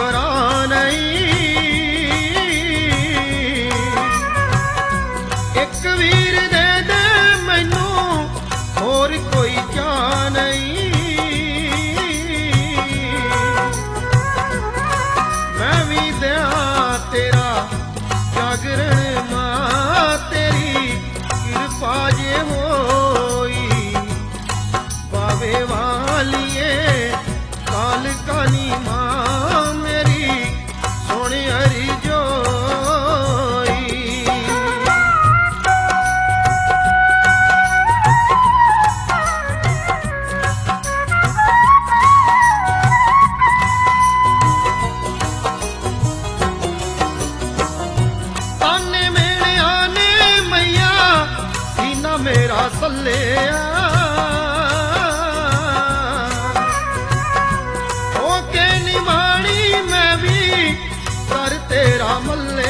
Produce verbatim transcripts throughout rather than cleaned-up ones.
यारा नहीं, एक वीर दे दे मैनू होर कोई चा नहीं। मैं भी दिया तेरा जागरण मां, तेरी कृपा जे होई बावे वालिए काल कानी मां मेरी सोने हरी जोई। ताने मेरे आने मैया सीना मेरा सल्ले तेरा मल्ले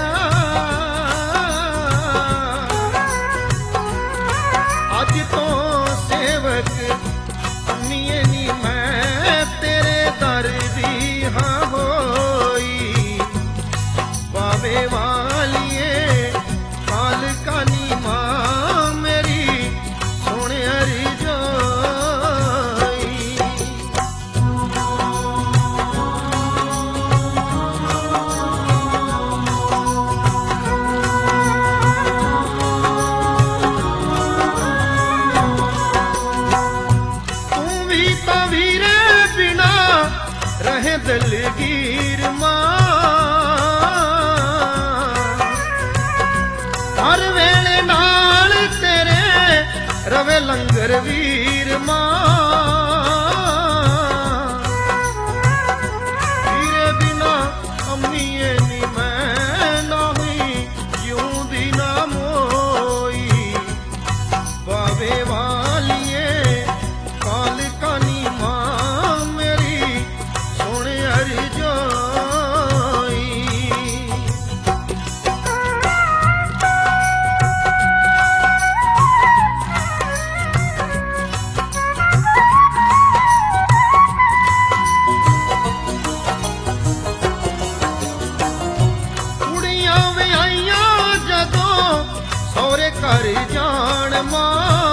अज तो सेवक अम्मीए नी मैं तेरे दर दी हाँ होई बावे वालिए काल कानी मां मेरी सोने हरी जोई। रहे दलगीर मां हर वेले नाल तेरे रवे लंगर वीर मां। वीरे बिना अम्मीए नी मैं ना हुई यूं दी ना मोई बावे वालिए काल कानी मां मेरी सोने हरी जोई। कुड़ियां विआहियां जदों सौरे घर जान मां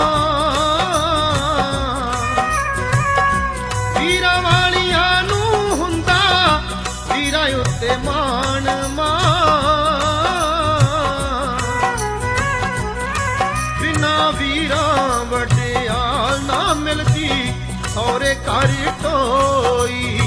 वीरा वालियां नू हुंदा वीरा उत्ते मान मां। बिना वीरा वड्डियाल ना मिलदी सौरे घर टोई